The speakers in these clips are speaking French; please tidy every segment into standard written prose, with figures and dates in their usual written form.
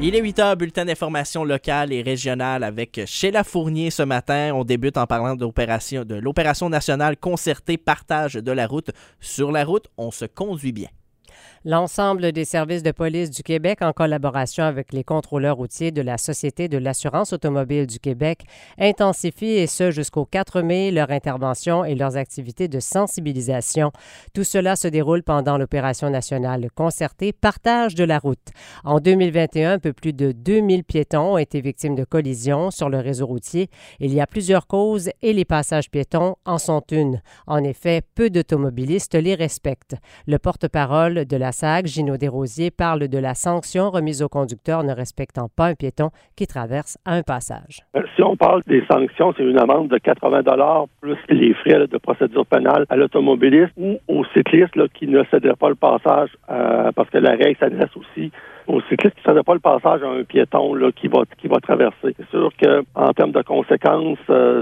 Il est 8h, bulletin d'information locale et régionale avec Sheila Fournier ce matin. On débute en parlant de l'opération nationale concertée Partage de la route. Sur la route, on se conduit bien. L'ensemble des services de police du Québec, en collaboration avec les contrôleurs routiers de la Société de l'assurance automobile du Québec, intensifient, et ce jusqu'au 4 mai, leur intervention et leurs activités de sensibilisation. Tout cela se déroule pendant l'opération nationale concertée Partage de la route. En 2021, un peu plus de 2000 piétons ont été victimes de collisions sur le réseau routier. Il y a plusieurs causes et les passages piétons en sont une. En effet, peu d'automobilistes les respectent. Le porte-parole de la SAC, Gino Desrosiers, parle de la sanction remise aux conducteurs ne respectant pas un piéton qui traverse un passage. Si on parle des sanctions, c'est une amende de 80 $ plus les frais de procédure pénale à l'automobiliste ou aux cyclistes qui ne céderaient pas le passage parce que la règle s'adresse aussi aux cyclistes qui ne céderaient pas le passage à un piéton qui va traverser. C'est sûr qu'en termes de conséquences,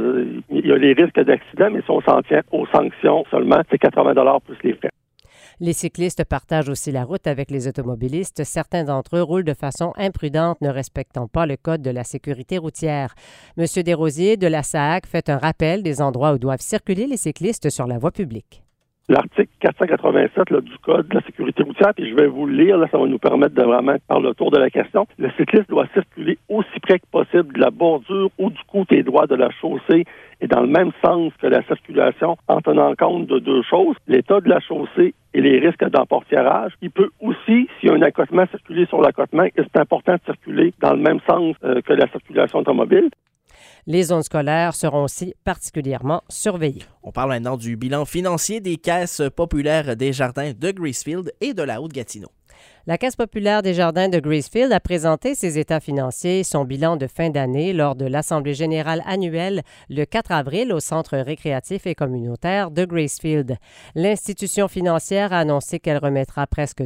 il y a les risques d'accident, mais si on s'en tient aux sanctions seulement, c'est 80 $ plus les frais. Les cyclistes partagent aussi la route avec les automobilistes. Certains d'entre eux roulent de façon imprudente, ne respectant pas le code de la sécurité routière. M. Desrosiers de la SAAC fait un rappel des endroits où doivent circuler les cyclistes sur la voie publique. L'article 487 du Code de la sécurité routière, puis je vais vous le lire, ça va nous permettre de vraiment faire le tour de la question. Le cycliste doit circuler aussi près que possible de la bordure ou du côté droit de la chaussée et dans le même sens que la circulation en tenant compte de deux choses, l'état de la chaussée et les risques d'emportiérage. Il peut aussi, s'il y a un accotement, circuler sur l'accotement, et c'est important de circuler dans le même sens que la circulation automobile. Les zones scolaires seront aussi particulièrement surveillées. On parle maintenant du bilan financier des caisses populaires des jardins de Gracefield et de la Haute-Gatineau. La Caisse populaire des jardins de Gracefield a présenté ses états financiers et son bilan de fin d'année lors de l'Assemblée générale annuelle le 4 avril au Centre récréatif et communautaire de Gracefield. L'institution financière a annoncé qu'elle remettra presque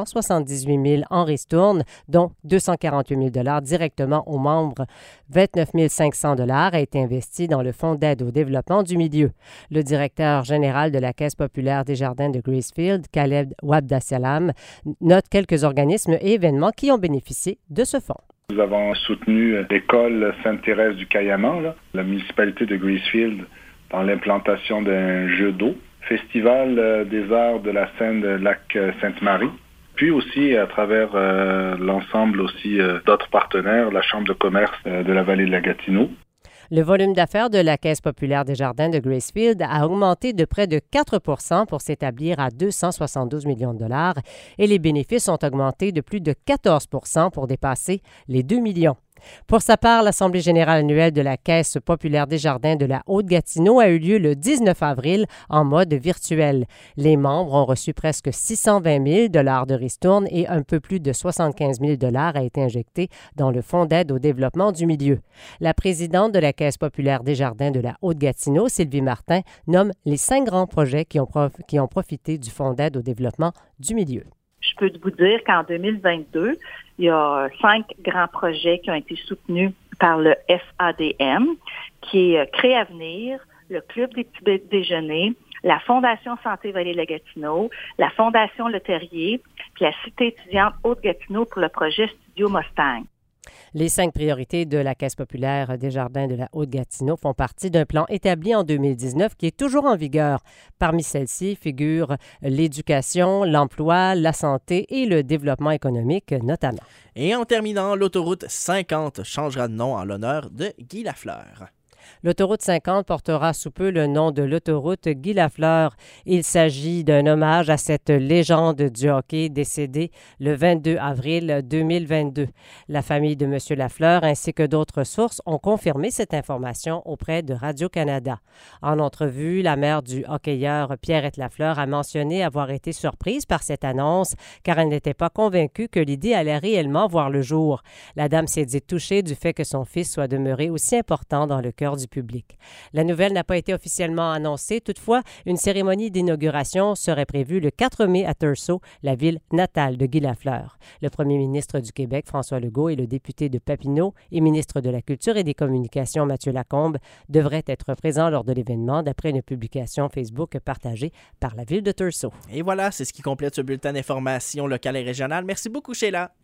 278 000 en ristourne, dont 248 000 directement aux membres. 29 500 $ a été investi dans le Fonds d'aide au développement du milieu. Le directeur général de la Caisse populaire des jardins de Gracefield, Khaled Wabdassalam, note quelques organismes et événements qui ont bénéficié de ce fonds. Nous avons soutenu l'école Sainte-Thérèse du Cayamant, la municipalité de Gracefield, dans l'implantation d'un jeu d'eau, Festival des arts de la Seine de Lac-Sainte-Marie, puis aussi à travers l'ensemble aussi d'autres partenaires, la Chambre de commerce de la vallée de la Gatineau. Le volume d'affaires de la Caisse populaire des jardins de Gracefield a augmenté de près de 4 % pour s'établir à 272 millions de $ et les bénéfices ont augmenté de plus de 14 % pour dépasser les 2 millions. Pour sa part, l'Assemblée générale annuelle de la Caisse populaire des jardins de la Haute-Gatineau a eu lieu le 19 avril en mode virtuel. Les membres ont reçu presque 620 000 $ de ristournes et un peu plus de 75 000 $ a été injecté dans le Fonds d'aide au développement du milieu. La présidente de la Caisse populaire des jardins de la Haute-Gatineau, Sylvie Martin, nomme les 5 grands projets qui ont profité du Fonds d'aide au développement du milieu. Je peux vous dire qu'en 2022, il y a 5 grands projets qui ont été soutenus par le FADM, qui est Créavenir, le Club des petits déjeuners, la Fondation Santé Vallée de la Gatineau, la Fondation Le Terrier, puis la Cité étudiante Haute-Gatineau pour le projet Studio Mustang. Les 5 priorités de la Caisse populaire des jardins de la Haute-Gatineau font partie d'un plan établi en 2019 qui est toujours en vigueur. Parmi celles-ci figurent l'éducation, l'emploi, la santé et le développement économique notamment. Et en terminant, l'autoroute 50 changera de nom en l'honneur de Guy Lafleur. L'autoroute 50 portera sous peu le nom de l'autoroute Guy Lafleur. Il s'agit d'un hommage à cette légende du hockey décédée le 22 avril 2022. La famille de M. Lafleur ainsi que d'autres sources ont confirmé cette information auprès de Radio-Canada. En entrevue, la mère du hockeyeur Pierrette Lafleur a mentionné avoir été surprise par cette annonce car elle n'était pas convaincue que l'idée allait réellement voir le jour. La dame s'est dit touchée du fait que son fils soit demeuré aussi important dans le cœur du public. La nouvelle n'a pas été officiellement annoncée. Toutefois, une cérémonie d'inauguration serait prévue le 4 mai à Thurso, la ville natale de Guy Lafleur. Le premier ministre du Québec, François Legault, et le député de Papineau et ministre de la Culture et des Communications, Mathieu Lacombe, devraient être présents lors de l'événement, d'après une publication Facebook partagée par la ville de Thurso. Et voilà, c'est ce qui complète ce bulletin d'information locale et régionale. Merci beaucoup, Sheila.